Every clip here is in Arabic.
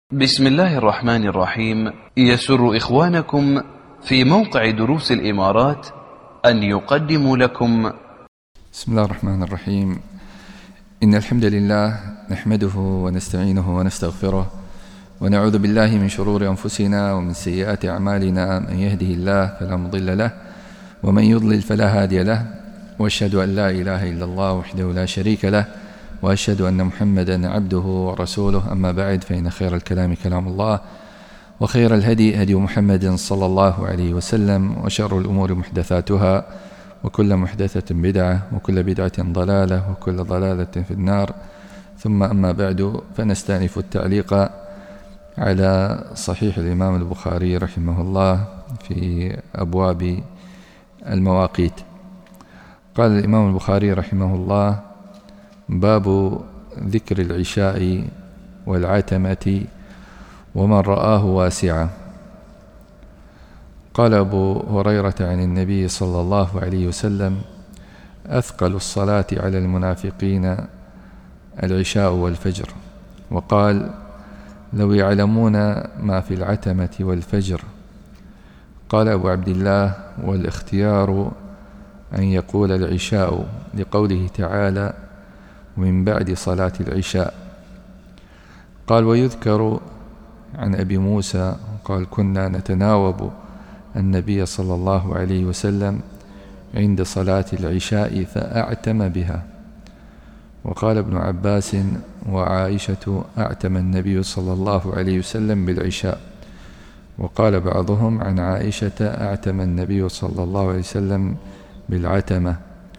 بسم الله الرحمن الرحيم. يسر إخوانكم في موقع دروس الإمارات أن يقدموا لكم بسم الله الرحمن الرحيم. إن الحمد لله نحمده ونستعينه ونستغفره ونعوذ بالله من شرور أنفسنا ومن سيئات أعمالنا. من يهده الله فلا مضل له ومن يضلل فلا هادي له، وأشهد أن لا إله إلا الله وحده لا شريك له، وأشهد أن محمدا عبده ورسوله. أما بعد، فإن خير الكلام كلام الله، وخير الهدي هدي محمد صلى الله عليه وسلم، وشر الأمور محدثاتها، وكل محدثة بدعة، وكل بدعة ضلالة، وكل ضلالة في النار. ثم أما بعد، فنستأنف التعليق على صحيح الإمام البخاري رحمه الله في أبواب المواقيت. قال الإمام البخاري رحمه الله: باب ذكر العشاء والعتمة ومن رآه واسعا. قال أبو هريرة عن النبي صلى الله عليه وسلم: أثقل الصلاة على المنافقين العشاء والفجر. وقال: لو يعلمون ما في العتمة والفجر. قال أبو عبد الله: والاختيار أن يقول العشاء، لقوله تعالى: ومن بعد صلاة العشاء. قال: ويذكر عن أبي موسى قال: كنا نتناوب النبي صلى الله عليه وسلم عند صلاة العشاء فأعتم بها. وقال ابن عباس وعائشة: أعتم النبي صلى الله عليه وسلم بالعشاء. وقال بعضهم عن عائشة: أعتم النبي صلى الله عليه وسلم بالعتمة.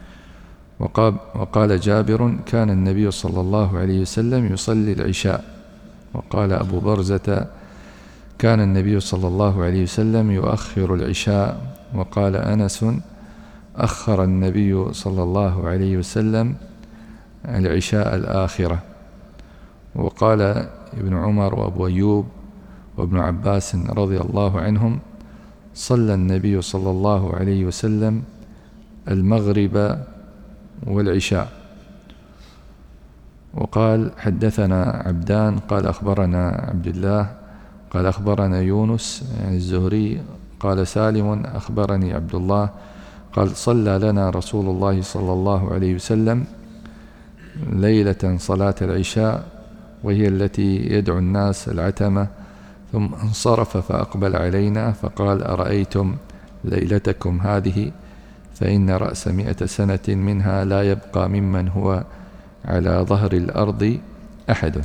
وقال جابر: كان النبي صلى الله عليه وسلم يصلي العشاء. وقال أبو برزة: كان النبي صلى الله عليه وسلم يؤخر العشاء. وقال أنس: أخر النبي صلى الله عليه وسلم العشاء الآخرة. وقال ابن عمر وأبو أيوب وابن عباس رضي الله عنهم: صلى النبي صلى الله عليه وسلم المغرب والعشاء. وقال: حدثنا عبدان قال أخبرنا عبد الله قال أخبرنا يونس يعني الزهري قال سالم أخبرني عبد الله قال: صلى لنا رسول الله صلى الله عليه وسلم ليلة صلاة العشاء، وهي التي يدعو الناس العتمة، ثم انصرف فأقبل علينا فقال: أرأيتم ليلتكم هذه؟ فإن رأس 100 سنة منها لا يبقى ممن هو على ظهر الأرض أحد.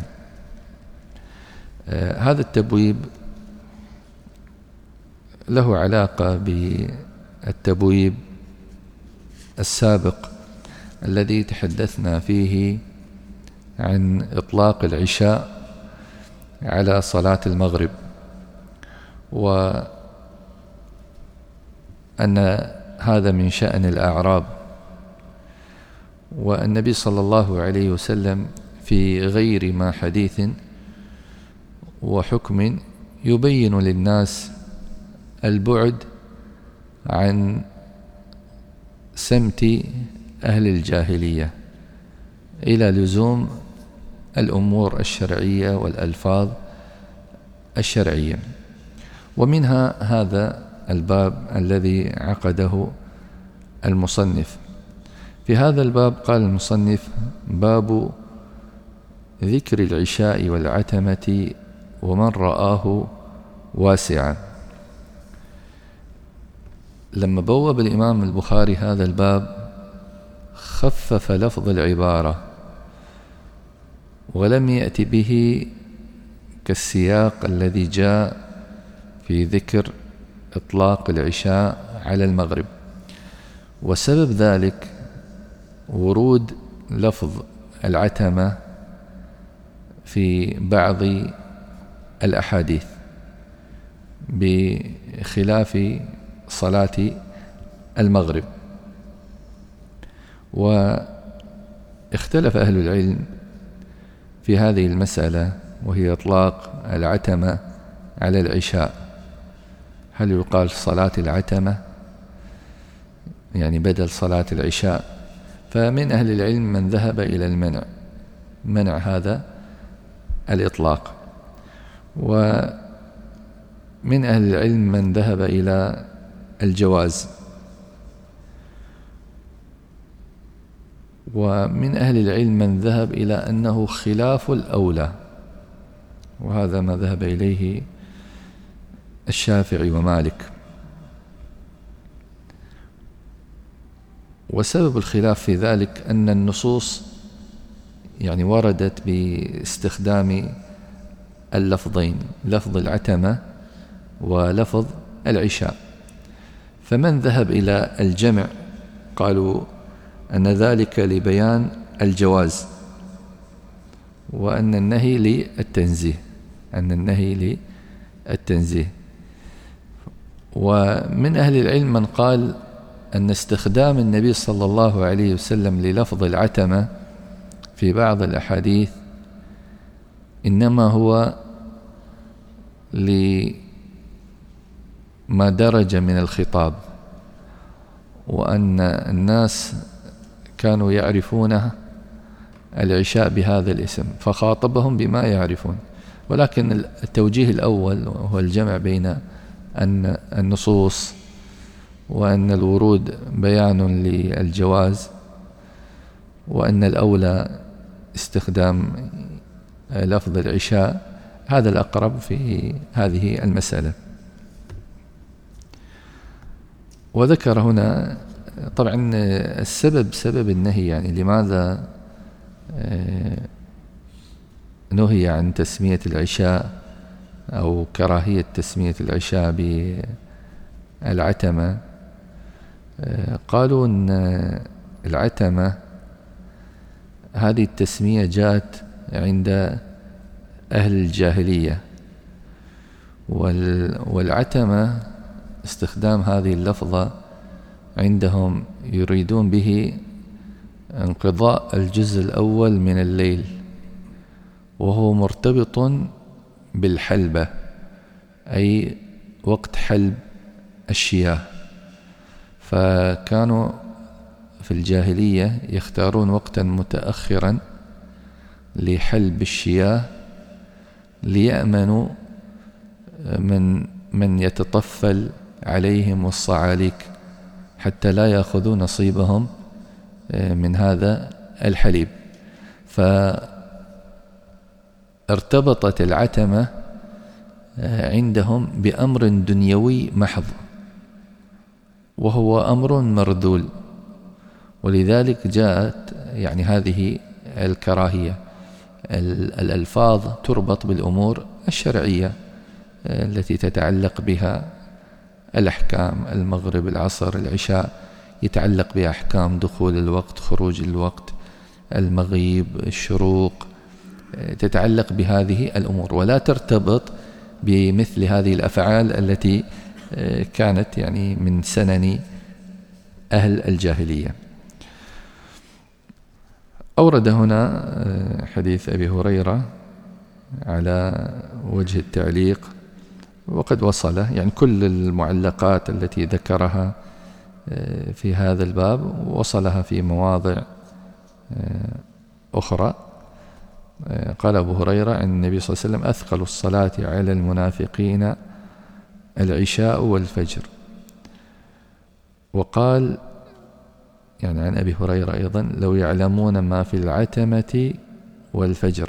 هذا التبويب له علاقة بالتبويب السابق الذي تحدثنا فيه عن إطلاق العشاء على صلاة المغرب، وأن هذا من شأن الأعراب. والنبي صلى الله عليه وسلم في غير ما حديث وحكم يبين للناس البعد عن سمت أهل الجاهلية إلى لزوم الأمور الشرعية والألفاظ الشرعية. ومنها هذا الباب الذي عقده المصنف. في هذا الباب قال المصنف: باب ذكر العشاء والعتمة ومن رآه واسعا. لما بوب الإمام البخاري هذا الباب خفف لفظ العبارة ولم يأتي به كالسياق الذي جاء في ذكر إطلاق العشاء على المغرب. وسبب ذلك ورود لفظ العتمة في بعض الأحاديث بخلاف صلاة المغرب. واختلف أهل العلم في هذه المسألة، وهي إطلاق العتمة على العشاء. هل يقال صلاة العتمة يعني بدل صلاة العشاء؟ فمن أهل العلم من ذهب إلى منع هذا الإطلاق، ومن أهل العلم من ذهب إلى الجواز، ومن أهل العلم من ذهب إلى أنه خلاف الأولى، وهذا ما ذهب إليه الشافعي ومالك. وسبب الخلاف في ذلك أن النصوص يعني وردت باستخدام اللفظين، لفظ العتمة ولفظ العشاء، فمن ذهب إلى الجمع قالوا أن ذلك لبيان الجواز، وأن النهي للتنزيه، ومن أهل العلم من قال أن استخدام النبي صلى الله عليه وسلم للفظ العتمة في بعض الأحاديث إنما هو لما درج من الخطاب، وأن الناس كانوا يعرفون العشاء بهذا الاسم فخاطبهم بما يعرفون. ولكن التوجيه الأول هو الجمع بين أن النصوص وأن الورود بيان للجواز، وأن الأولى استخدام لفظ العشاء، هذا الأقرب في هذه المسألة. وذكر هنا طبعا سبب النهي، يعني لماذا نهي عن تسمية العشاء أو كراهية تسمية العشاء بالعتمة. قالوا أن العتمة هذه التسمية جاءت عند أهل الجاهلية، والعتمة استخدام هذه اللفظة عندهم يريدون به انقضاء الجزء الأول من الليل، وهو مرتبط بالحلبة، أي وقت حلب الشياه. فكانوا في الجاهلية يختارون وقتا متأخرا لحلب الشياه ليأمنوا من يتطفل عليهم والصعاليك حتى لا يأخذوا نصيبهم من هذا الحليب. فارتبطت العتمة عندهم بأمر دنيوي محض، وهو أمر مردول، ولذلك جاءت يعني هذه الكراهية. الألفاظ تربط بالأمور الشرعية التي تتعلق بها الأحكام، المغرب، العصر، العشاء يتعلق بأحكام دخول الوقت، خروج الوقت، المغيب، الشروق، تتعلق بهذه الأمور، ولا ترتبط بمثل هذه الأفعال التي كانت يعني من سنن أهل الجاهلية. أورد هنا حديث أبي هريرة على وجه التعليق، وقد وصله، يعني كل المعلقات التي ذكرها في هذا الباب وصلها في مواضع أخرى. قال أبو هريرة عن النبي صلى الله عليه وسلم: أثقل الصلاة على المنافقين العشاء والفجر. وقال يعني عن أبي هريرة أيضا: لو يعلمون ما في العتمة والفجر.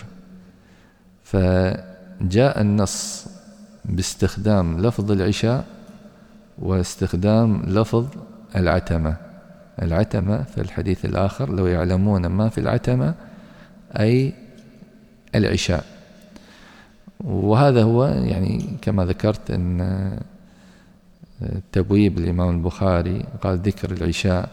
فجاء النص باستخدام لفظ العشاء واستخدام لفظ العتمة في الحديث الآخر لو يعلمون ما في العتمة أي العشاء. وهذا هو يعني كما ذكرت أن تبويب الإمام البخاري قال ذكر العشاء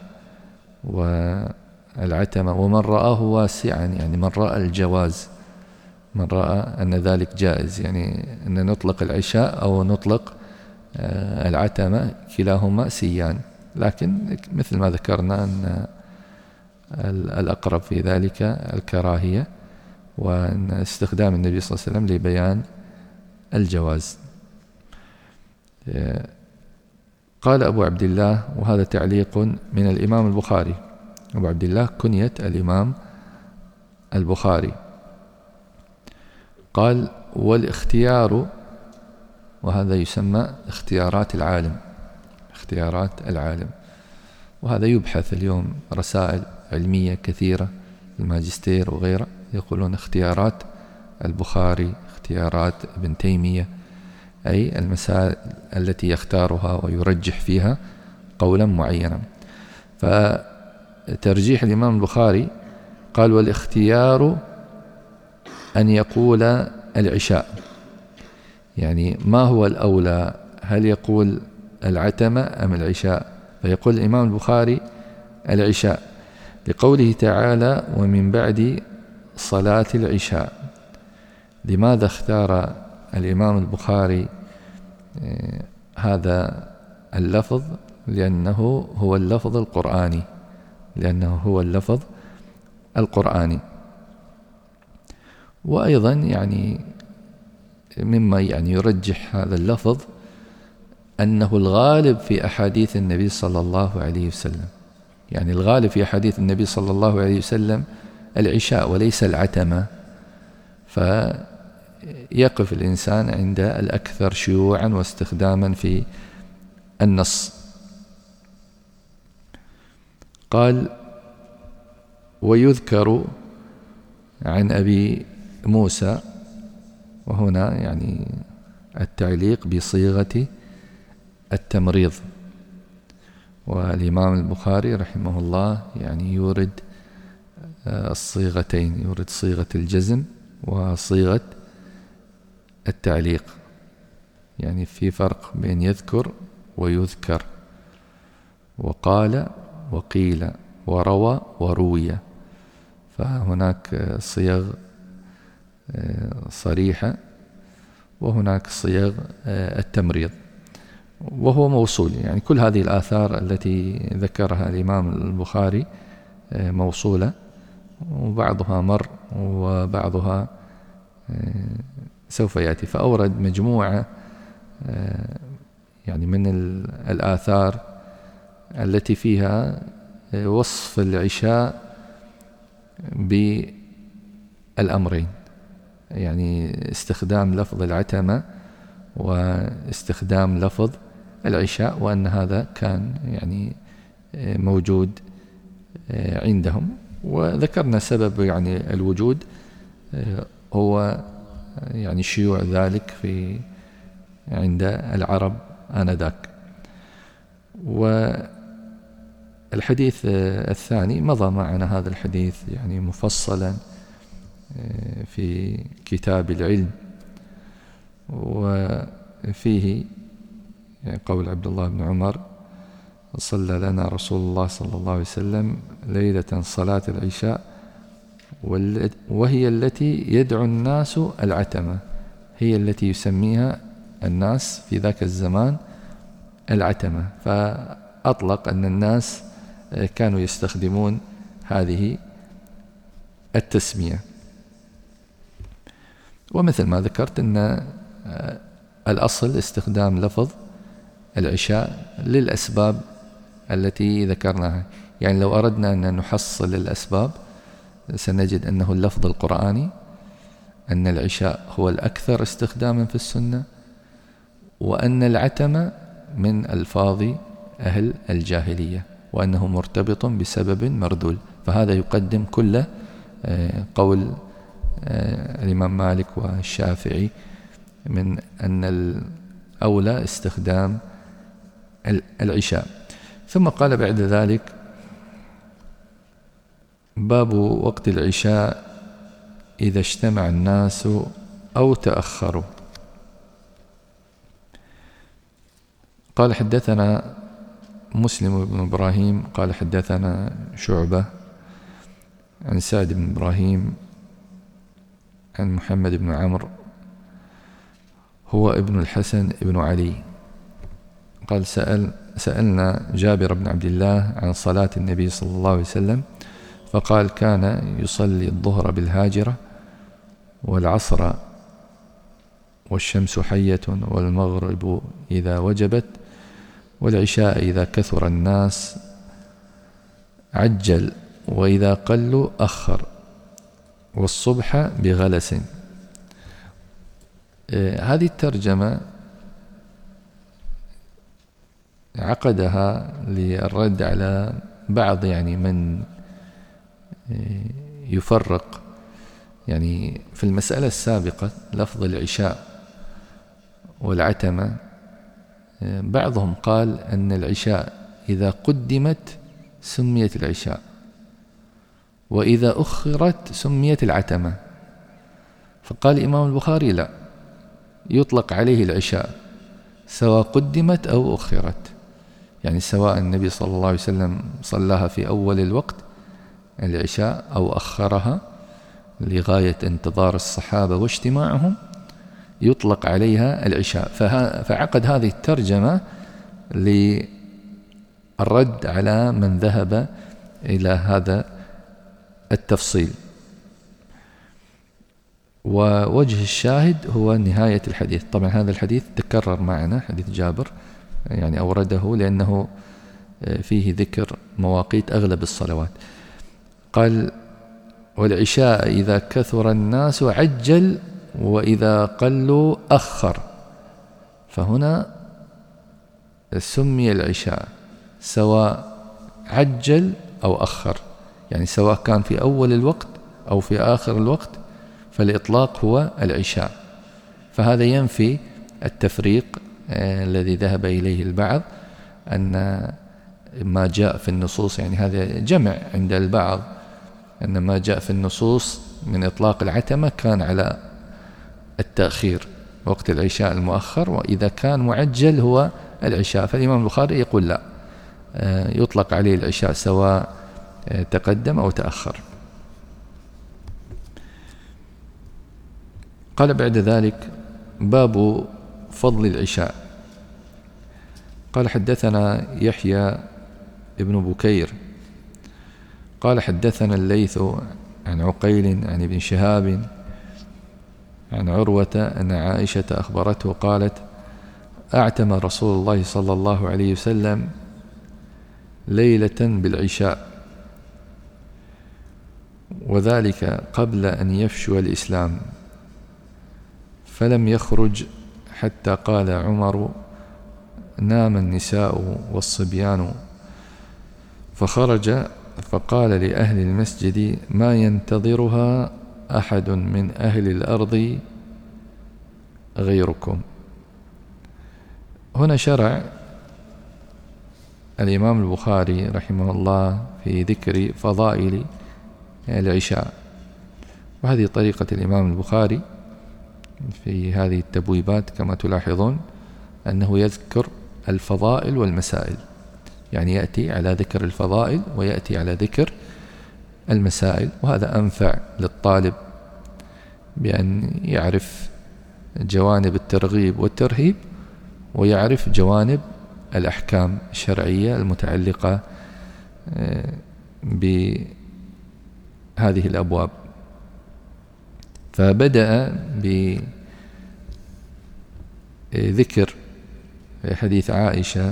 والعتمة، ومن رآه واسعا، يعني من رأى الجواز، من رأى أن ذلك جائز، يعني أن نطلق العشاء أو نطلق العتمة كلاهما سيان، لكن مثل ما ذكرنا أن الأقرب في ذلك الكراهية، وأن استخدام النبي صلى الله عليه وسلم لبيان الجواز. قال أبو عبد الله، وهذا تعليق من الإمام البخاري، أبو عبد الله كنية الإمام البخاري، قال: والاختيار، وهذا يسمى اختيارات العالم، وهذا يبحث اليوم رسائل علمية كثيرة، الماجستير وغيره، يقولون اختيارات البخاري، اختيارات ابن تيمية، أي المسائل التي يختارها ويرجح فيها قولا معينا. فترجيح الإمام البخاري قال: والاختيار أن يقول العشاء. يعني ما هو الأولى، هل يقول العتمة أم العشاء؟ فيقول الإمام البخاري العشاء، لقوله تعالى: ومن بعد صلاة العشاء. لماذا اختار الإمام البخاري هذا اللفظ؟ لأنه هو اللفظ القرآني. وأيضا يعني مما يعني يرجح هذا اللفظ أنه الغالب في أحاديث النبي صلى الله عليه وسلم، يعني الغالب في أحاديث النبي صلى الله عليه وسلم العشاء وليس العتمة، فيقف الإنسان عند الأكثر شيوعا واستخداما في النص. قال: ويذكر عن أبي موسى، وهنا يعني التعليق بصيغة التمريض. والإمام البخاري رحمه الله يعني يورد الصيغتين، يورد صيغة الجزم وصيغة التعليق، يعني في فرق بين يذكر ويذكر، وقال وقيل وروى وروي، فهناك صيغ صريحة وهناك صيغ التمريض، وهو موصول. يعني كل هذه الآثار التي ذكرها الإمام البخاري موصولة، وبعضها مر وبعضها سوف يأتي. فأورد مجموعة يعني من الآثار التي فيها وصف العشاء بالأمرين، يعني استخدام لفظ العتمة واستخدام لفظ العشاء، وأن هذا كان يعني موجود عندهم. وذكرنا سبب يعني الوجود هو يعني شيوع ذلك في عند العرب آنذاك. والحديث الثاني مضى معنا هذا الحديث يعني مفصلا في كتاب العلم، وفيه قول عبد الله بن عمر: صلى لنا رسول الله صلى الله عليه وسلم ليلة صلاة العشاء وهي التي يدعو الناس العتمة، هي التي يسميها الناس في ذاك الزمان العتمة، فأطلق أن الناس كانوا يستخدمون هذه التسمية. ومثل ما ذكرت أن الأصل استخدام لفظ العشاء للأسباب التي ذكرناها. يعني لو أردنا أن نحصل الأسباب سنجد أنه اللفظ القرآني، أن العشاء هو الأكثر استخداما في السنة، وأن العتمة من ألفاظ أهل الجاهلية، وأنه مرتبط بسبب مردول. فهذا يقدم كل قول الإمام مالك والشافعي من أن الأولى استخدام العشاء. ثم قال بعد ذلك: باب وقت العشاء إذا اجتمع الناس أو تأخروا. قال: حدثنا مسلم بن إبراهيم قال حدثنا شعبة عن سعد بن إبراهيم عن محمد بن عمرو هو ابن الحسن ابن علي قال: سألنا جابر بن عبد الله عن صلاة النبي صلى الله عليه وسلم، فقال: كان يصلي الظهر بالهاجرة والعصر والشمس حية والمغرب إذا وجبت والعشاء إذا كثر الناس عجل وإذا قلوا أخر والصبح بغلس. هذه الترجمة عقدها للرد على بعض من يفرق في المسألة السابقة لفظ العشاء والعتمة. بعضهم قال أن العشاء إذا قدمت سميت العشاء، وإذا أخرت سميت العتمة. فقال الإمام البخاري لا، يطلق عليه العشاء سواء قدمت أو أخرت، سواء النبي صلى الله عليه وسلم صلاها في أول الوقت العشاء أو أخرها لغاية انتظار الصحابة واجتماعهم، يطلق عليها العشاء. فعقد هذه الترجمة للرد على من ذهب إلى هذا التفصيل. ووجه الشاهد هو نهاية الحديث. طبعا هذا الحديث تكرر معنا، حديث جابر أورده لأنه فيه ذكر مواقيت أغلب الصلوات. قال: والعشاء إذا كثر الناس عجل، وإذا قلوا أخر. فهنا سمي العشاء سواء عجل أو أخر، سواء كان في أول الوقت أو في آخر الوقت، فالإطلاق هو العشاء. فهذا ينفي التفريق الذي ذهب إليه البعض، أن ما جاء في النصوص، هذا جمع عند البعض، أن ما جاء في النصوص من إطلاق العتمة كان على التأخير وقت العشاء المؤخر، وإذا كان معجل هو العشاء. فالإمام البخاري يقول لا، يطلق عليه العشاء سواء تقدم أو تأخر. قال بعد ذلك: باب فضل العشاء. قال: حدثنا يحيى ابن بكير قال: حدثنا الليث عن عقيل عن ابن شهاب عن عروة أن عائشة أخبرته قالت: أعتم رسول الله صلى الله عليه وسلم ليلة بالعشاء، وذلك قبل أن يفشو الإسلام، فلم يخرج حتى قال عمر: نام النساء والصبيان. فخرج فقال لأهل المسجد: ما ينتظرها أحد من أهل الأرض غيركم. هنا شرع الإمام البخاري رحمه الله في ذكر فضائل العشاء، وهذه طريقة الإمام البخاري في هذه التبويبات كما تلاحظون، أنه يذكر الفضائل والمسائل، يأتي على ذكر الفضائل ويأتي على ذكر المسائل. وهذا أنفع للطالب بأن يعرف جوانب الترغيب والترهيب، ويعرف جوانب الأحكام الشرعية المتعلقة بهذه الأبواب. فبدأ بذكر حديث عائشة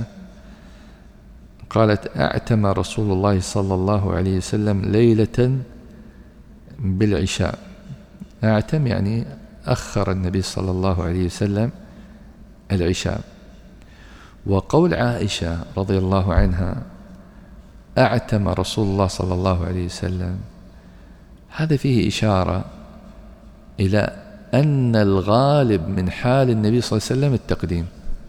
قالت: أعتم رسول الله صلى الله عليه وسلم ليلة بالعشاء. أعتم أخر النبي صلى الله عليه وسلم العشاء. وقول عائشة رضي الله عنها: أعتم رسول الله صلى الله عليه وسلم، هذا فيه إشارة إلى أن الغالب من حال النبي صلى الله عليه وسلم التقديم.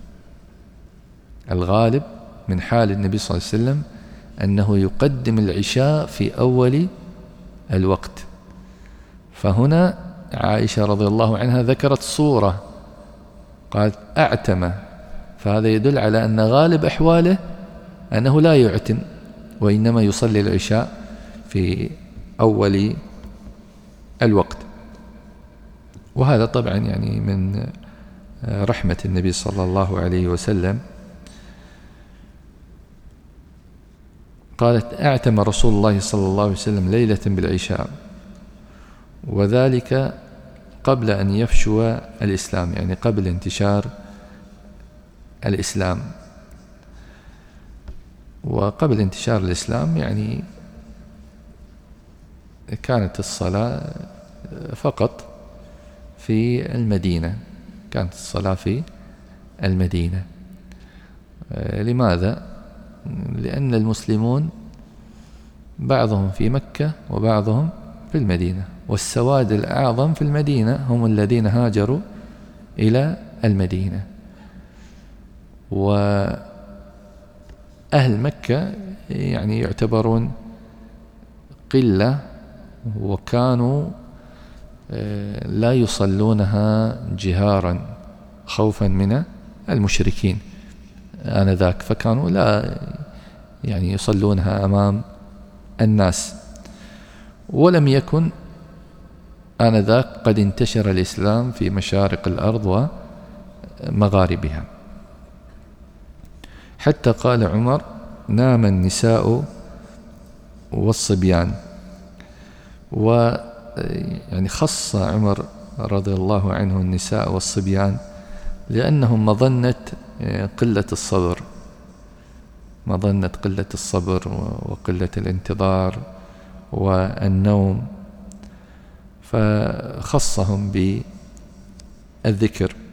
الغالب من حال النبي صلى الله عليه وسلم أنه يقدم العشاء في أول الوقت. فهنا عائشة رضي الله عنها ذكرت صورة، قالت: أعتم، فهذا يدل على أن غالب أحواله أنه لا يعتم، وإنما يصلي العشاء في أول الوقت. وهذا طبعا من رحمة النبي صلى الله عليه وسلم. قالت: أعتم رسول الله صلى الله عليه وسلم ليلة بالعشاء، وذلك قبل أن يفشو الإسلام، قبل انتشار الإسلام. وقبل انتشار الإسلام كانت الصلاة فقط في المدينة، كانت الصلاة في المدينة. لماذا؟ لأن المسلمون بعضهم في مكة وبعضهم في المدينة، والسواد الأعظم في المدينة هم الذين هاجروا إلى المدينة، وأهل مكة يعني يعتبرون قلة، وكانوا لا يصلونها جهارا خوفا من المشركين آنذاك، فكانوا لا يعني يصلونها أمام الناس. ولم يكن آنذاك قد انتشر الإسلام في مشارق الأرض ومغاربها، حتى قال عمر: نام النساء والصبيان. ويعني خص عمر رضي الله عنه النساء والصبيان لأنهم مظنة قلة الصبر، مظنة قلة الصبر وقلة الانتظار والنوم، فخصهم بالذكر.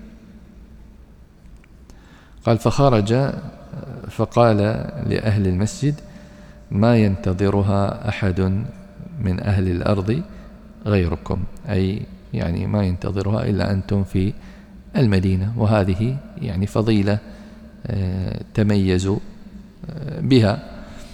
قال: فخرج فقال لأهل المسجد: ما ينتظرها أحد من أهل الأرض غيركم، أي يعني ما ينتظرها إلا أنتم في المدينة، وهذه يعني فضيلة تميزوا بها،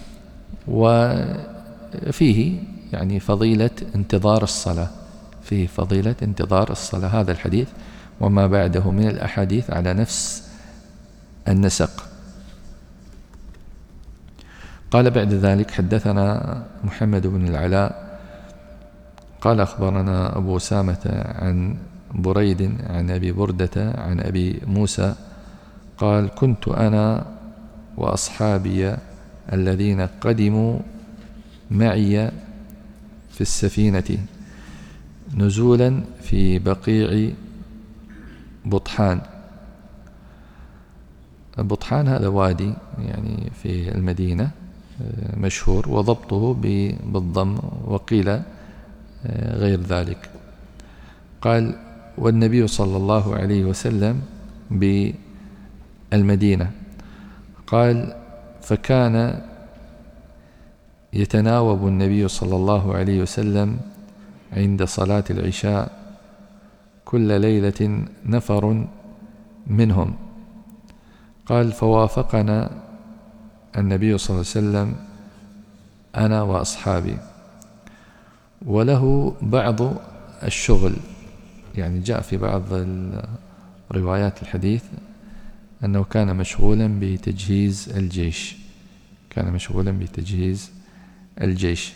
وفيه يعني فضيلة انتظار الصلاة، فيه فضيلة انتظار الصلاة. هذا الحديث وما بعده من الأحاديث على نفس النسق. قال بعد ذلك: حدثنا محمد بن العلاء قال: أخبرنا أبو أسامة عن بريد عن أبي بردة عن أبي موسى قال: كنت أنا وأصحابي الذين قدموا معي في السفينة نزولا في بقيع بطحان. بطحان هذا وادي يعني في المدينة مشهور، وضبطه بالضم، وقيل غير ذلك. قال: والنبي صلى الله عليه وسلم بالمدينة. قال: فكان يتناوب النبي صلى الله عليه وسلم عند صلاة العشاء كل ليلة نفر منهم. قال: فوافقنا النبي صلى الله عليه وسلم أنا وأصحابي، وله بعض الشغل. يعني جاء في بعض روايات الحديث أنه كان مشغولا بتجهيز الجيش، كان مشغولا بتجهيز الجيش.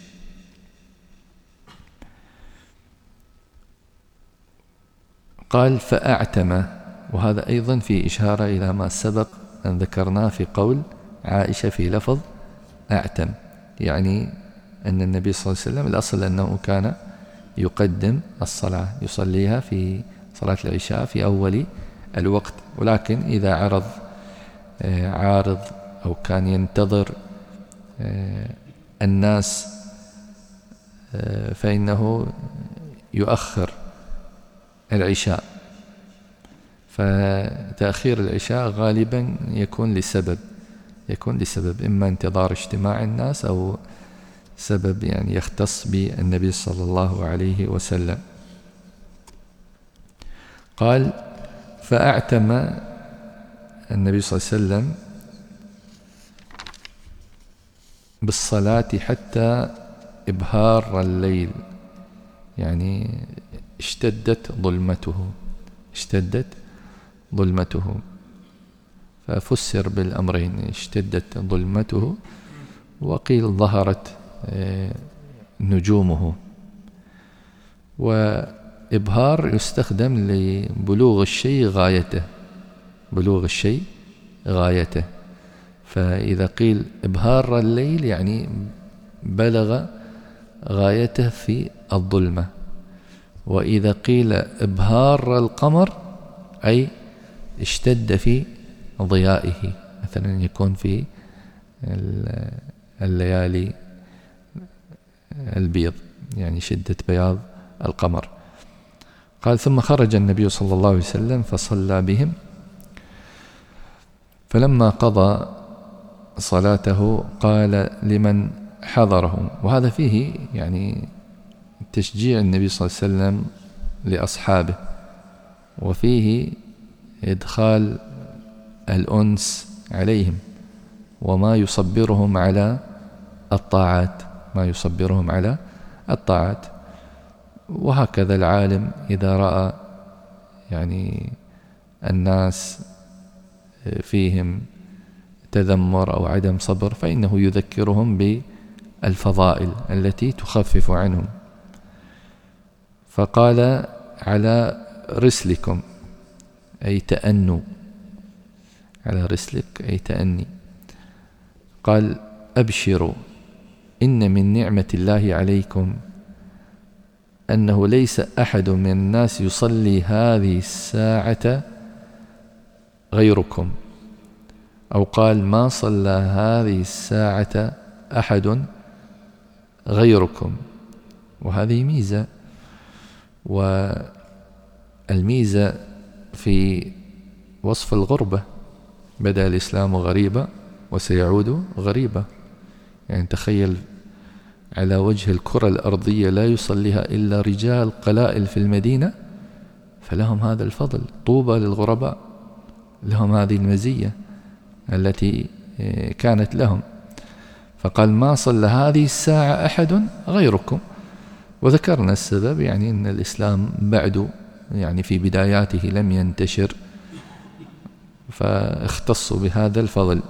قال: فأعتم، وهذا أيضا في إشارة إلى ما سبق أن ذكرناه في قول عائشة في لفظ أعتم، يعني أن النبي صلى الله عليه وسلم الأصل أنه كان يقدم الصلاة، يصليها في صلاة العشاء في أول الوقت، ولكن إذا عرض عارض أو كان ينتظر الناس فإنه يؤخر العشاء. فتأخير العشاء غالبا يكون لسبب إما انتظار اجتماع الناس أو سبب يعني يختص بالنبي صلى الله عليه وسلم. قال: فأعتم النبي صلى الله عليه وسلم بالصلاة حتى إبهار الليل، يعني اشتدت ظلمته، ففسر بالأمرين: اشتدت ظلمته، وقيل ظهرت نجومه. وإبهار يستخدم لبلوغ الشيء غايته، فإذا قيل إبهار الليل يعني بلغ غايته في الظلمة، وإذا قيل إبهار القمر أي اشتد في ضيائه، مثلا يكون في الليالي البيض، يعني شدة بياض القمر. قال ثم خرج النبي صلى الله عليه وسلم فصلى بهم، فلما قضى صلاته قال لمن حضرهم، وهذا فيه يعني تشجيع النبي صلى الله عليه وسلم لأصحابه، وفيه إدخال الأنس عليهم وما يصبرهم على الطاعات، ما يصبرهم على الطاعات. وهكذا العالم إذا رأى يعني الناس فيهم تذمر أو عدم صبر فإنه يذكرهم بالفضائل التي تخفف عنهم. فقال على رسلكم أي تأنوا، على رسلك أي تأني. قال أبشروا إن من نعمة الله عليكم أنه ليس أحد من الناس يصلي هذه الساعة غيركم، أو قال ما صلى هذه الساعة أحد غيركم. وهذه ميزة، والميزة في وصف الغربة، بدأ الإسلام غريبا وسيعود غريبا. يعني تخيل على وجه الكرة الأرضية لا يصليها إلا رجال قلائل في المدينة، فلهم هذا الفضل. طوبى للغرباء، لهم هذه المزية التي كانت لهم. فقال ما صلى هذه الساعة أحد غيركم. وذكرنا السبب، يعني أن الإسلام بعد يعني في بداياته لم ينتشر، فاختصوا بهذا الفضل.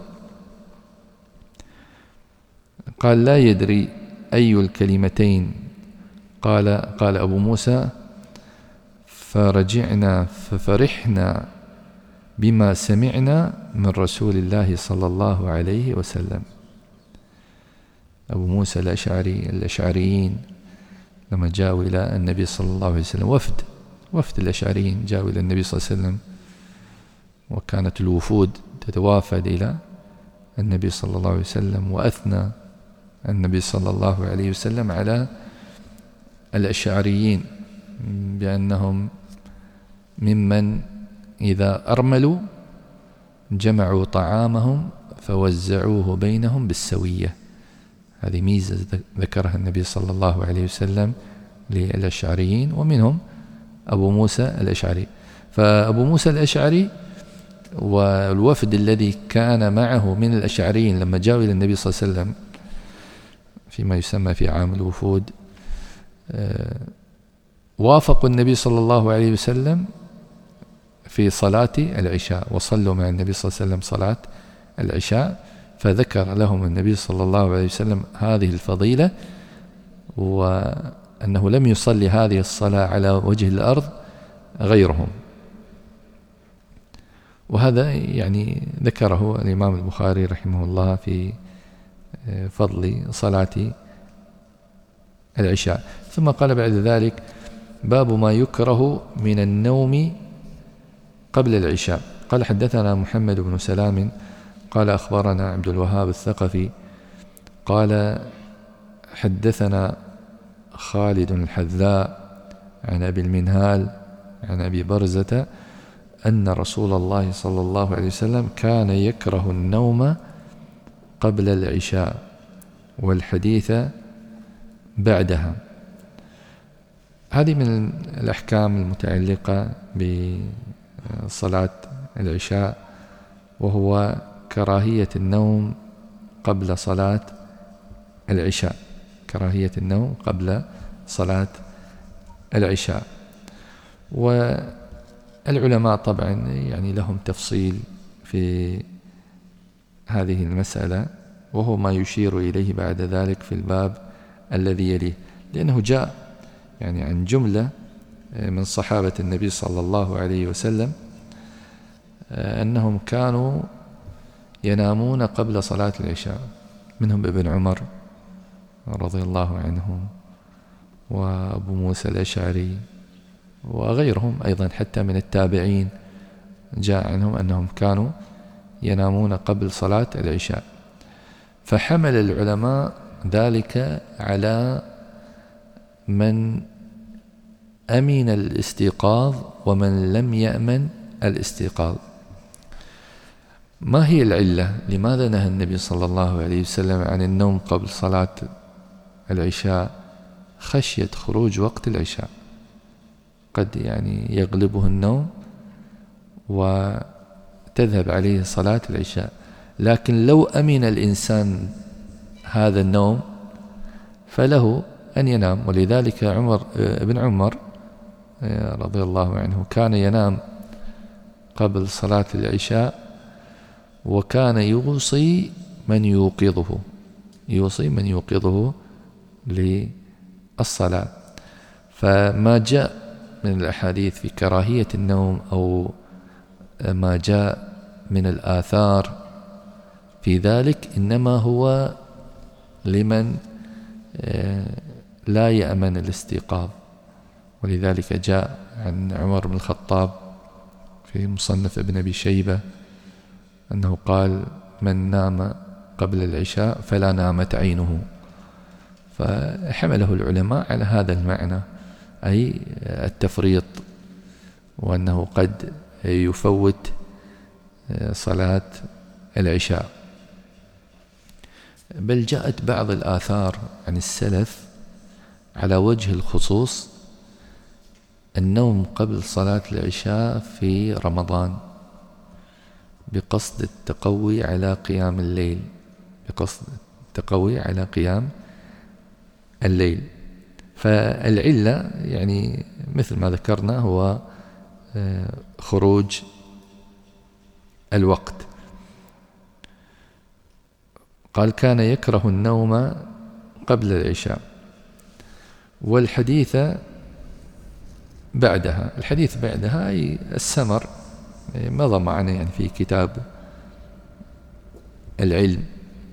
قال لا يدري أي الكلمتين قال أبو موسى فرجعنا ففرحنا بما سمعنا من رسول الله صلى الله عليه وسلم. أبو موسى الأشعريين لما جاءوا إلى النبي صلى الله عليه وسلم، وفد الأشعريين جاءوا إلى النبي صلى الله عليه وسلم، وكانت الوفود تتوافد إلى النبي صلى الله عليه وسلم، وأثنى النبي صلى الله عليه وسلم على الأشعريين بأنهم ممن إذا أرملوا جمعوا طعامهم فوزعوه بينهم بالسوية. هذه ميزة ذكرها النبي صلى الله عليه وسلم للأشعريين، ومنهم أبو موسى الأشعري. فأبو موسى الأشعري والوفد الذي كان معه من الأشعريين لما جاءوا إلى النبي صلى الله عليه وسلم فيما يسمى في عام الوفود، وافقوا النبي صلى الله عليه وسلم في صلاة العشاء، وصلوا مع النبي صلى الله عليه وسلم صلاة العشاء، فذكر لهم النبي صلى الله عليه وسلم هذه الفضيلة، وأنه لم يصلي هذه الصلاة على وجه الأرض غيرهم. وهذا يعني ذكره الإمام البخاري رحمه الله في فضل صلاة العشاء. ثم قال بعد ذلك باب ما يكره من النوم قبل العشاء. قال حدثنا محمد بن سلام قال أخبرنا عبد الوهاب الثقفي قال حدثنا خالد الحذاء عن أبي المنهال عن أبي برزة أن رسول الله صلى الله عليه وسلم كان يكره النوم قبل العشاء والحديث بعدها. هذه من الأحكام المتعلقة بصلاة العشاء، وهو كراهية النوم قبل صلاة العشاء، كراهية النوم قبل صلاة العشاء. والعلماء طبعا يعني لهم تفصيل في هذه المسألة، وهو ما يشير إليه بعد ذلك في الباب الذي يليه، لأنه جاء يعني عن جملة من صحابة النبي صلى الله عليه وسلم أنهم كانوا ينامون قبل صلاة العشاء، منهم ابن عمر رضي الله عنهم وأبو موسى الأشعري وغيرهم أيضا حتى من التابعين جاء عنهم أنهم كانوا ينامون قبل صلاة العشاء. فحمل العلماء ذلك على من أمن الاستيقاظ ومن لم يأمن الاستيقاظ. ما هي العلة؟ لماذا نهى النبي صلى الله عليه وسلم عن النوم قبل صلاة العشاء؟ خشية خروج وقت العشاء، قد يعني يغلبه النوم وتذهب عليه صلاة العشاء. لكن لو أمن الإنسان هذا النوم فله أن ينام. ولذلك ابن عمر رضي الله عنه كان ينام قبل صلاة العشاء، وكان يوصي من يوقظه للصلاة. فما جاء من الأحاديث في كراهية النوم أو ما جاء من الآثار في ذلك إنما هو لمن لا يأمن الاستيقاظ. ولذلك جاء عن عمر بن الخطاب في مصنف ابن أبي شيبة أنه قال: من نام قبل العشاء فلا نامت عينه. فحمله العلماء على هذا المعنى، أي التفريط، وأنه قد يفوت صلاة العشاء. بل جاءت بعض الآثار عن السلف على وجه الخصوص النوم قبل صلاة العشاء في رمضان بقصد التقوي على قيام الليل. فالعلة يعني مثل ما ذكرنا هو خروج الوقت. قال: كان يكره النوم قبل العشاء. والحديث بعدها أي السمر مضى معنا يعني في كتاب العلم،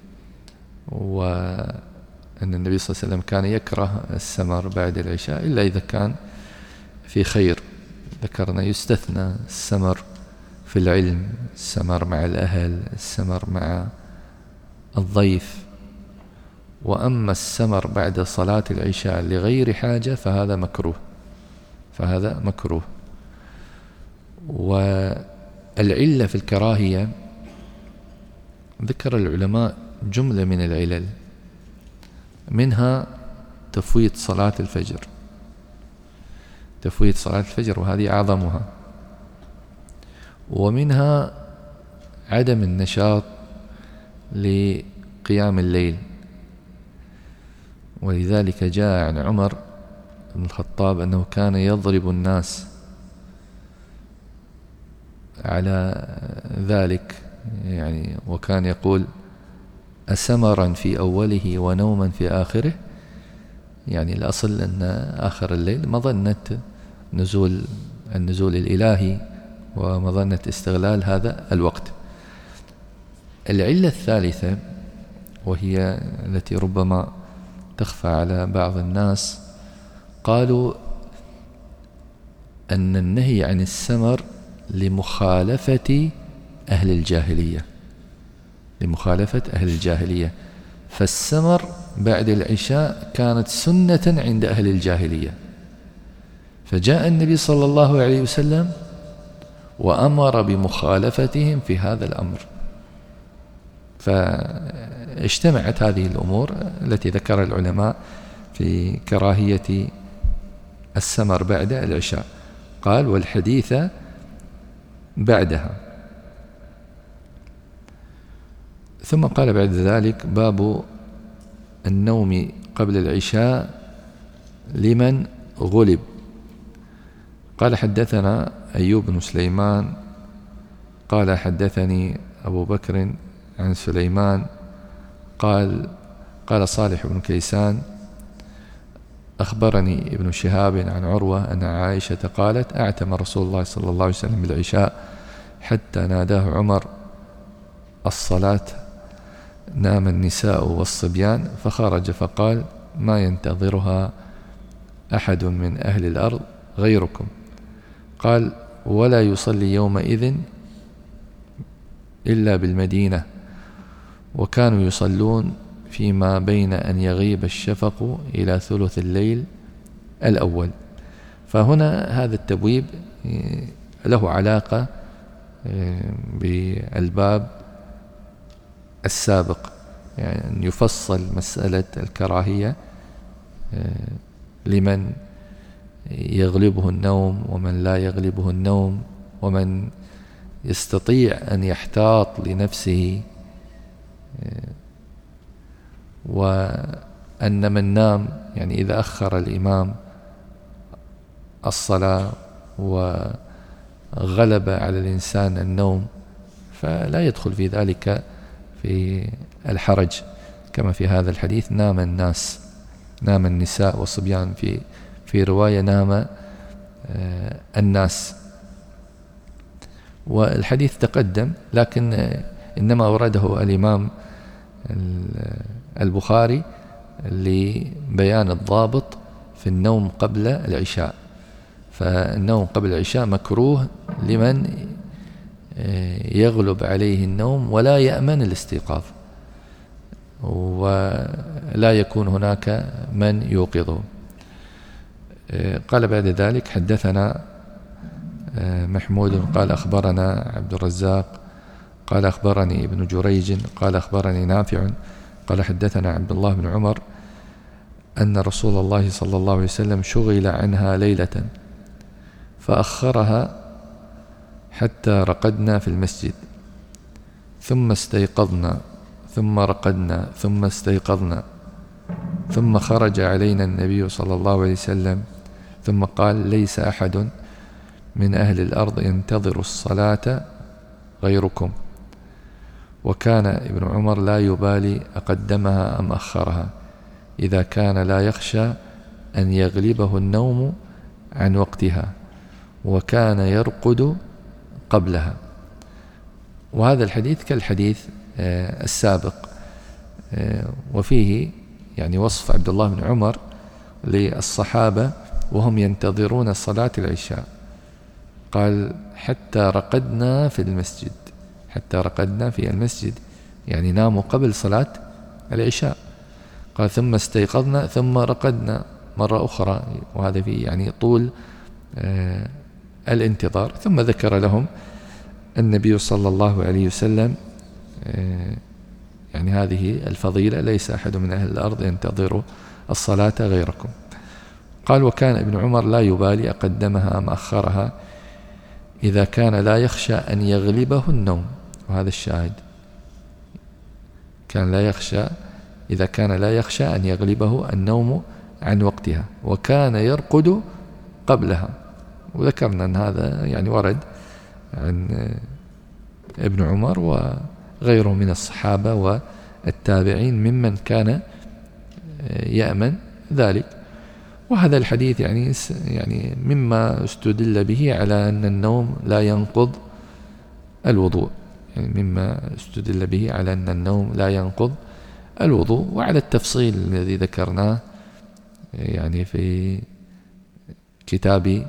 وأن النبي صلى الله عليه وسلم كان يكره السمر بعد العشاء إلا إذا كان في خير. ذكرنا يستثنى السمر في العلم، السمر مع الأهل، السمر مع الضيف. وأما السمر بعد صلاة العشاء لغير حاجة فهذا مكروه. والعلة في الكراهية ذكر العلماء جملة من العلل، منها تفويت صلاة الفجر وهذه أعظمها، ومنها عدم النشاط لقيام الليل. ولذلك جاء عن عمر بن الخطاب أنه كان يضرب الناس على ذلك، يعني وكان يقول: أسمرا في أوله ونوما في آخره. يعني الأصل أن آخر الليل مظنة النزول الإلهي ومظنة استغلال هذا الوقت. العلة الثالثة وهي التي ربما تخفى على بعض الناس، قالوا أن النهي عن السمر لمخالفة أهل الجاهلية. فالسمر بعد العشاء كانت سنة عند أهل الجاهلية، فجاء النبي صلى الله عليه وسلم وأمر بمخالفتهم في هذا الأمر. فاجتمعت هذه الأمور التي ذكر العلماء في كراهية السمر بعد العشاء. قال: والحديث بعدها. ثم قال بعد ذلك: باب النوم قبل العشاء لمن غلب. قال: حدثنا أيوب بن سليمان قال: حدثني أبو بكر عن سليمان قال صالح بن كيسان: أخبرني ابن شهاب عن عروة أن عائشة قالت: أعتم رسول الله صلى الله عليه وسلم بالعشاء حتى ناداه عمر الصلاة، نام النساء والصبيان، فخرج فقال: ما ينتظرها أحد من أهل الأرض غيركم. قال: ولا يصلي يومئذ إلا بالمدينة، وكانوا يصلون فيما بين أن يغيب الشفق إلى ثلث الليل الأول. فهنا هذا التبويب له علاقة بالباب السابق، يعني يفصل مسألة الكراهية لمن يغلبه النوم ومن لا يغلبه النوم، ومن يستطيع أن يحتاط لنفسه، وأن من نام يعني إذا أخر الإمام الصلاة وغلب على الإنسان النوم فلا يدخل في ذلك في الحرج، كما في هذا الحديث نام الناس، نام النساء والصبيان، في رواية نام الناس. والحديث تقدم، لكن إنما ورده الإمام البخاري لبيان الضابط في النوم قبل العشاء، فالنوم قبل العشاء مكروه لمن يغلب عليه النوم ولا يأمن الاستيقاظ، ولا يكون هناك من يوقظه. قال بعد ذلك: حدثنا محمود قال أخبرنا عبد الرزاق قال أخبرني ابن جريج قال أخبرني نافع قال حدثنا عبد الله بن عمر أن رسول الله صلى الله عليه وسلم شغل عنها ليلة فأخرها حتى رقدنا في المسجد، ثم استيقظنا، ثم رقدنا، ثم استيقظنا، ثم خرج علينا النبي صلى الله عليه وسلم ثم قال: ليس أحد من أهل الأرض ينتظر الصلاة غيركم. وكان ابن عمر لا يبالي أقدمها أم أخرها إذا كان لا يخشى أن يغلبه النوم عن وقتها، وكان يرقد قبلها. وهذا الحديث كالحديث السابق، وفيه يعني وصف عبد الله بن عمر للصحابة وهم ينتظرون صلاة العشاء، قال: حتى رقدنا في المسجد، حتى رقدنا في المسجد، يعني ناموا قبل صلاة العشاء. قال: ثم استيقظنا ثم رقدنا مرة أخرى، وهذا فيه يعني طول الانتظار. ثم ذكر لهم النبي صلى الله عليه وسلم يعني هذه الفضيلة: ليس أحد من أهل الأرض ينتظر الصلاة غيركم. قال: وكان ابن عمر لا يبالي أقدمها أم أخرها إذا كان لا يخشى أن يغلبه النوم. وهذا الشاهد، كان لا يخشى، إذا كان لا يخشى أن يغلبه النوم عن وقتها، وكان يرقد قبلها. وذكرنا أن هذا يعني ورد عن ابن عمر وغيره من الصحابة والتابعين ممن كان يأمن ذلك. وهذا الحديث يعني مما استدل به على أن النوم لا ينقض الوضوء، يعني مما استدل به على أن النوم لا ينقض الوضوء، وعلى التفصيل الذي ذكرناه يعني في كتاب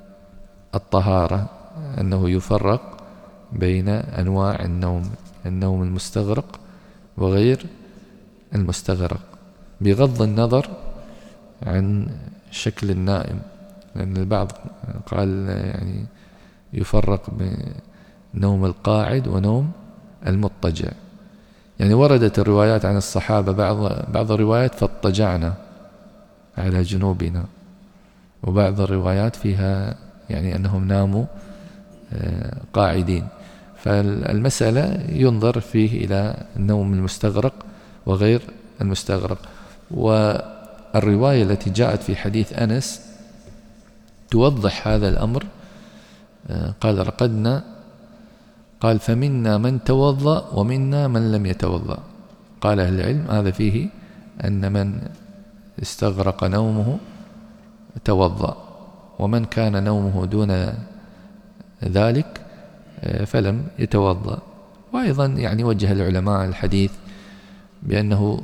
الطهارة، أنه يفرق بين أنواع النوم: النوم المستغرق وغير المستغرق، بغض النظر عن شكل النائم، لأن البعض قال يعني يفرق بين نوم القاعد ونوم المضطجع. يعني وردت الروايات عن الصحابة بعض الروايات فاضطجعنا على جنوبنا، وبعض الروايات فيها يعني أنهم ناموا قاعدين. فالمسألة ينظر فيه إلى النوم المستغرق وغير المستغرق. والرواية التي جاءت في حديث أنس توضح هذا الأمر. قال: رقدنا، قال: فمنا من توضأ ومنا من لم يتوضأ. قال أهل العلم هذا فيه أن من استغرق نومه توضأ، ومن كان نومه دون ذلك فلم يتوضأ. وأيضا يعني وجه العلماء الحديث بأنه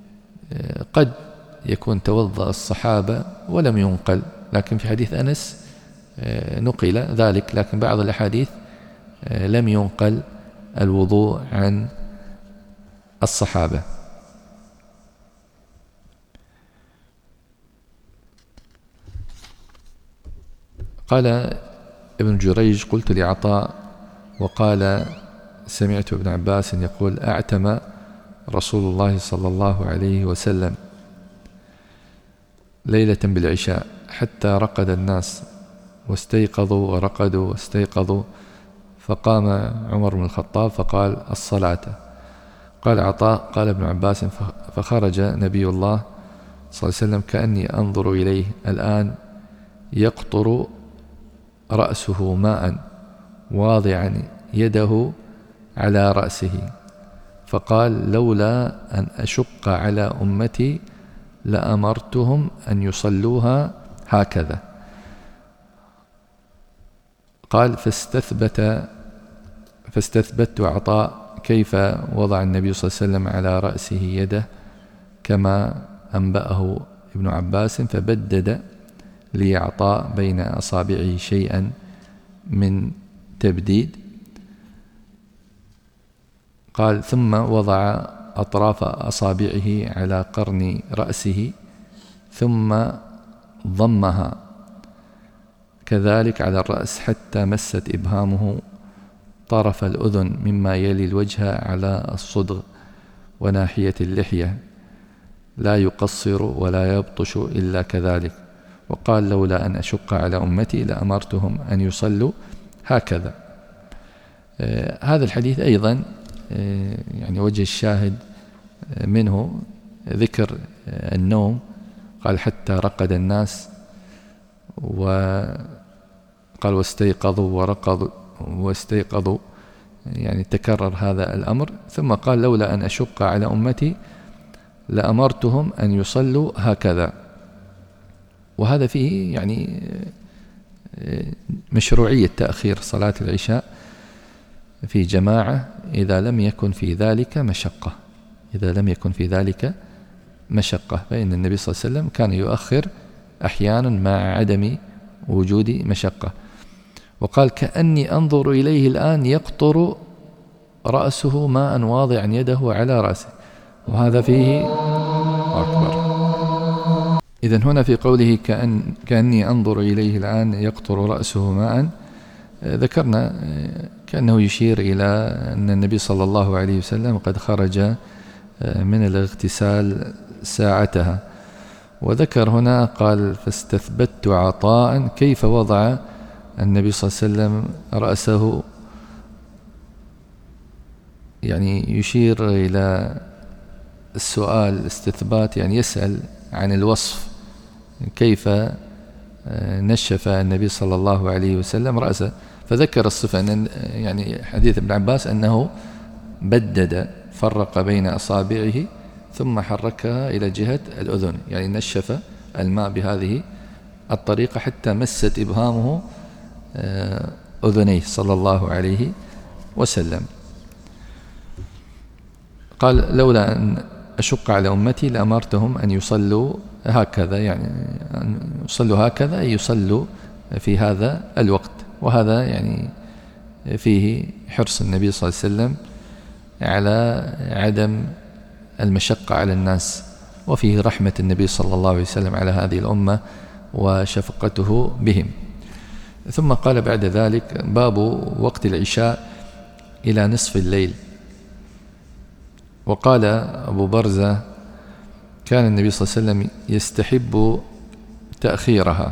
قد يكون توضأ الصحابة ولم ينقل، لكن في حديث أنس نقل ذلك، لكن بعض الأحاديث لم ينقل الوضوء عن الصحابة. قال ابن جريج: قلت لعطاء وقال سمعت ابن عباس يقول: أعتم رسول الله صلى الله عليه وسلم ليلة بالعشاء حتى رقد الناس واستيقظوا ورقدوا واستيقظوا، فقام عمر بن الخطاب فقال: الصلاة. قال عطاء: قال ابن عباس: فخرج نبي الله صلى الله عليه وسلم كأني أنظر إليه الآن يقطر رأسه ماء واضعا يده على رأسه، فقال: لولا أن أشق على أمتي لأمرتهم أن يصلوها هكذا. قال: فاستثبت عطاء كيف وضع النبي صلى الله عليه وسلم على رأسه يده كما أنبأه ابن عباس، فبدد لي عطاء بين أصابعه شيئا من تبديد. قال: ثم وضع أطراف أصابعه على قرن رأسه ثم ضمها كذلك على الرأس حتى مست إبهامه طرف الأذن مما يلي الوجه على الصدغ وناحية اللحية، لا يقصر ولا يبطش إلا كذلك. وقال: لولا أن أشق على أمتي لأمرتهم أن يصلوا هكذا. هذا الحديث أيضا يعني وجه الشاهد منه ذكر النوم. قال: حتى رقد الناس، وقال: واستيقظوا ورقضوا واستيقظوا، يعني تكرر هذا الأمر. ثم قال: لولا أن أشق على أمتي لأمرتهم أن يصلوا هكذا. وهذا فيه يعني مشروعية تأخير صلاة العشاء في جماعة إذا لم يكن في ذلك مشقة، فإن النبي صلى الله عليه وسلم كان يؤخر أحيانا مع عدم وجود مشقة. وقال: كأني أنظر إليه الآن يقطر رأسه ماء واضعا يده على رأسه، وهذا فيه أكبر. إذن هنا في قوله كأني أنظر إليه الآن يقطر رأسه ماء، ذكرنا كأنه يشير إلى أن النبي صلى الله عليه وسلم قد خرج من الاغتسال ساعتها. وذكر هنا قال: فاستثبت عطاء كيف وضع النبي صلى الله عليه وسلم رأسه، يعني يشير إلى السؤال استثبات، يعني يسأل عن الوصف كيف نشف النبي صلى الله عليه وسلم رأسه. فذكر الصفة أن يعني حديث ابن عباس أنه بدد، فرق بين أصابعه ثم حركها إلى جهة الأذن، يعني نشف الماء بهذه الطريقة حتى مست إبهامه أذنيه صلى الله عليه وسلم. قال: لولا أن أشق على أمتي لأمرتهم أن يصلوا هكذا، يعني أن يصلوا هكذا أي يصلوا في هذا الوقت. وهذا يعني فيه حرص النبي صلى الله عليه وسلم على عدم المشقة على الناس، وفيه رحمة النبي صلى الله عليه وسلم على هذه الأمة وشفقته بهم. ثم قال بعد ذلك: باب وقت العشاء إلى نصف الليل. وقال أبو برزة: كان النبي صلى الله عليه وسلم يستحب تأخيرها.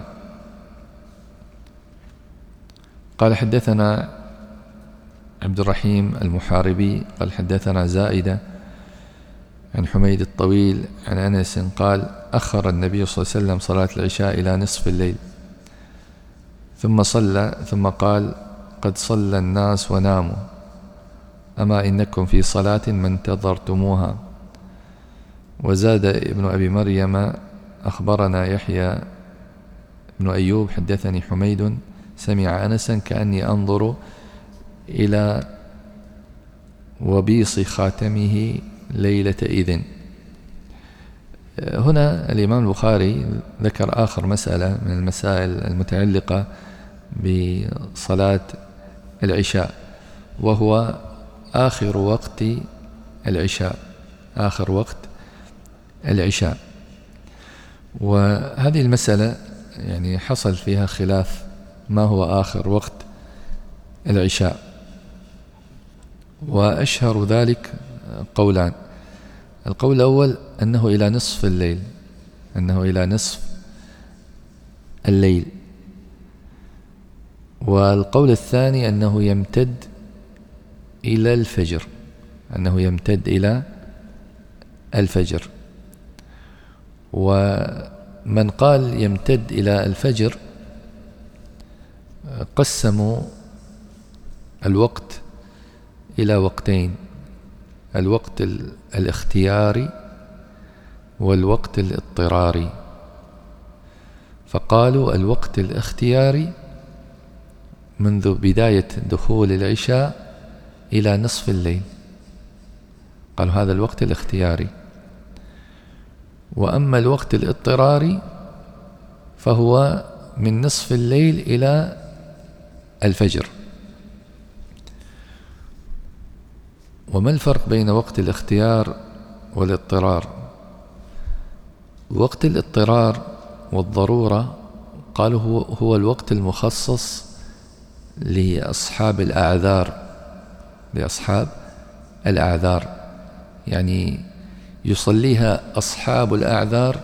قال: حدثنا عبد الرحيم المحاربي قال: حدثنا زائدة عن حميد الطويل عن أنس قال: أخر النبي صلى الله عليه وسلم صلاة العشاء إلى نصف الليل ثم قال: قد صلى الناس وناموا، أما إنكم في صلاة ما انتظرتموها. وزاد ابن أبي مريم: أخبرنا يحيى بن أيوب حدثني حميد سمع أنسا كأني أنظر إلى وبيص خاتمه ليلة إذن. هنا الإمام البخاري ذكر آخر مسألة من المسائل المتعلقة بصلاة العشاء، وهو آخر وقت العشاء. وهذه المسألة يعني حصل فيها خلاف ما هو آخر وقت العشاء. وأشهر ذلك قولان. القول الأول أنه إلى نصف الليل، أنه إلى نصف الليل. والقول الثاني أنه يمتد إلى الفجر، أنه يمتد إلى الفجر. ومن قال يمتد إلى الفجر قسموا الوقت إلى وقتين: الوقت الاختياري والوقت الاضطراري. فقالوا الوقت الاختياري منذ بداية دخول العشاء إلى نصف الليل، قالوا هذا الوقت الاختياري. وأما الوقت الاضطراري فهو من نصف الليل إلى الفجر. وما الفرق بين وقت الاختيار والاضطرار؟ وقت الاضطرار والضرورة قالوا هو الوقت المخصص لأصحاب الأعذار، لأصحاب الأعذار، يعني يصليها أصحاب الأعذار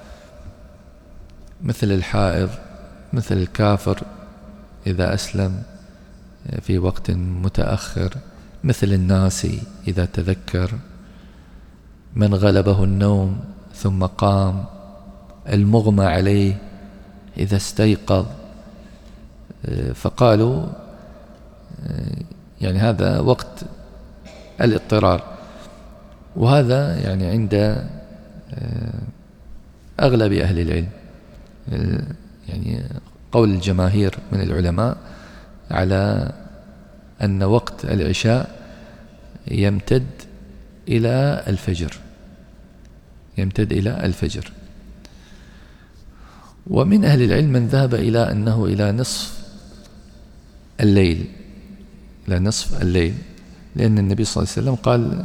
مثل الحائض، مثل الكافر إذا أسلم في وقت متأخر، مثل الناسي إذا تذكر، من غلبه النوم ثم قام، المغمى عليه إذا استيقظ. فقالوا يعني هذا وقت الاضطرار. وهذا يعني عند أغلب أهل العلم، يعني قول الجماهير من العلماء على أن وقت العشاء يمتد إلى الفجر، يمتد إلى الفجر. ومن أهل العلم من ذهب إلى أنه إلى نصف الليل، إلى نصف الليل، لأن النبي صلى الله عليه وسلم قال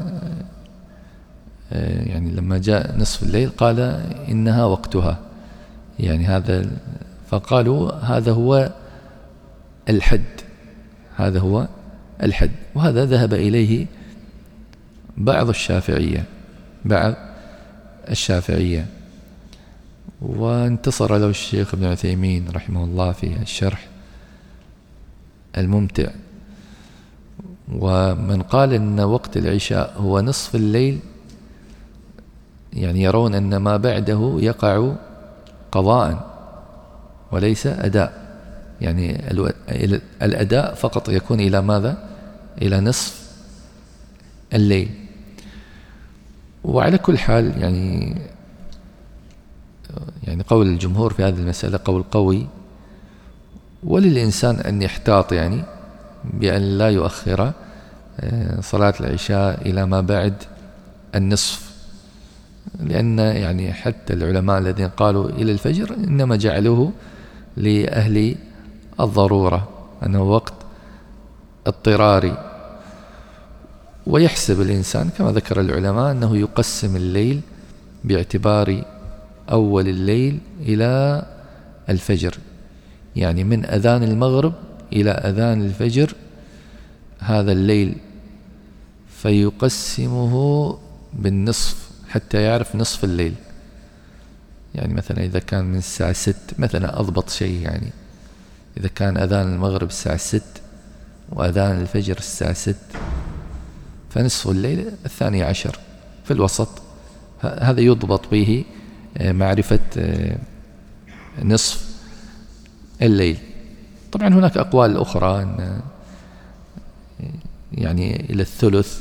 يعني لما جاء نصف الليل قال إنها وقتها، يعني هذا. فقالوا هذا هو الحد، هذا هو الحد. وهذا ذهب إليه بعض الشافعية، بعض الشافعية. وانتصر له الشيخ ابن عثيمين رحمه الله في الشرح الممتع. ومن قال أن وقت العشاء هو نصف الليل يعني يرون أن ما بعده يقع قضاء وليس أداء، يعني الأداء فقط يكون إلى ماذا؟ إلى نصف الليل. وعلى كل حال يعني قول الجمهور في هذه المسألة قول قوي، وللإنسان أن يحتاط يعني بأن لا يؤخر صلاة العشاء إلى ما بعد النصف، لأن يعني حتى العلماء الذين قالوا إلى الفجر إنما جعلوه لأهل الضرورة، أنه وقت اضطراري. ويحسب الإنسان كما ذكر العلماء أنه يقسم الليل باعتبار أول الليل إلى الفجر، يعني من أذان المغرب إلى أذان الفجر هذا الليل، فيقسمه بالنصف حتى يعرف نصف الليل. يعني مثلا إذا كان من الساعة 6 مثلا أضبط شيء، يعني إذا كان أذان المغرب الساعة 6 وأذان الفجر الساعة 6 فنصف الليل 12 في الوسط. هذا يضبط به معرفة نصف الليل. طبعا هناك أقوال أخرى أن يعني إلى الثلث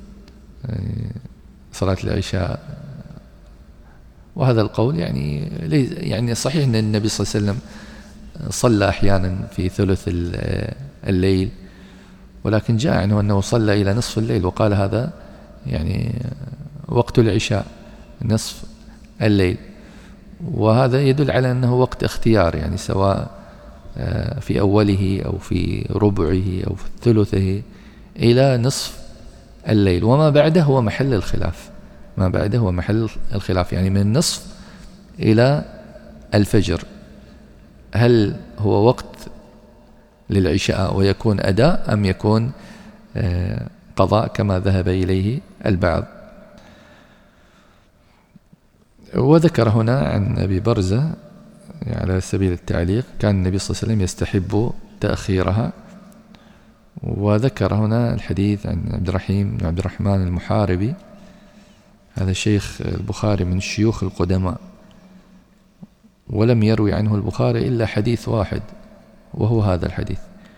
صلاة العشاء، وهذا القول يعني صحيح أن النبي صلى الله عليه وسلم صلى أحيانا في ثلث الليل، ولكن جاء عنه أنه صلى إلى نصف الليل وقال هذا يعني وقت العشاء نصف الليل. وهذا يدل على أنه وقت اختيار، يعني سواء في أوله أو في ربعه أو في ثلثه إلى نصف الليل. وما بعده هو محل الخلاف، ما بعده هو محل الخلاف، يعني من النصف إلى الفجر هل هو وقت للعشاء ويكون أداء أم يكون قضاء كما ذهب إليه البعض. وذكر هنا عن أبي برزة على سبيل التعليق كان النبي صلى الله عليه وسلم يستحب تأخيرها. وذكر هنا الحديث عن عبد الرحمن المحاربي، هذا شيخ البخاري من الشيوخ القدماء، ولم يروي عنه البخاري إلا حديث واحد وهو هذا الحديث.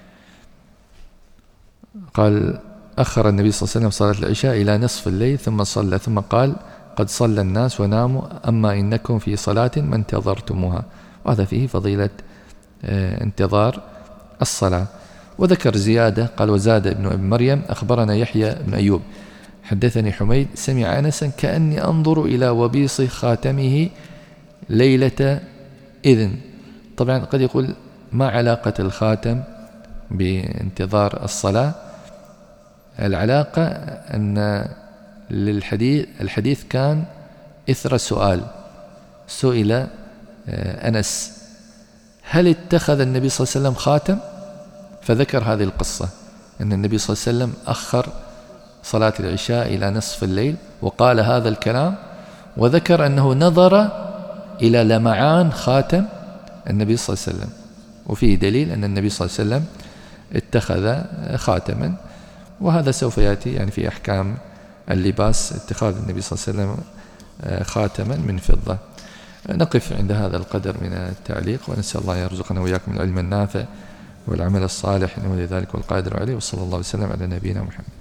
قال أخر النبي صلى الله عليه وسلم صلاة العشاء إلى نصف الليل ثم صلى، ثم قال قد صلى الناس وناموا أما إنكم في صلاة ما انتظرتموها، وهذا فيه فضيلة انتظار الصلاة. وذكر زيادة قال وزاد ابن مريم أخبرنا يحيى بن أيوب حدثني حميد سمع أنسا كأني أنظر إلى وبيص خاتمه ليلة إذن. طبعا قد يقول ما علاقة الخاتم بانتظار الصلاة؟ العلاقة أن الحديث كان إثر سئل أنس هل اتخذ النبي صلى الله عليه وسلم خاتم؟ فذكر هذه القصة أن النبي صلى الله عليه وسلم أخر صلاة العشاء إلى نصف الليل وقال هذا الكلام، وذكر أنه نظر إلى لمعان خاتم النبي صلى الله عليه وسلم، وفيه دليل أن النبي صلى الله عليه وسلم اتخذ خاتما. وهذا سوف يأتي يعني في أحكام اللباس، اتخاذ النبي صلى الله عليه وسلم خاتما من فضة. نقف عند هذا القدر من التعليق، ونسأل الله يرزقنا وإياكم العلم النافع والعمل الصالح إنه لذلك والقادر عليه، وصلى الله وسلم على نبينا محمد.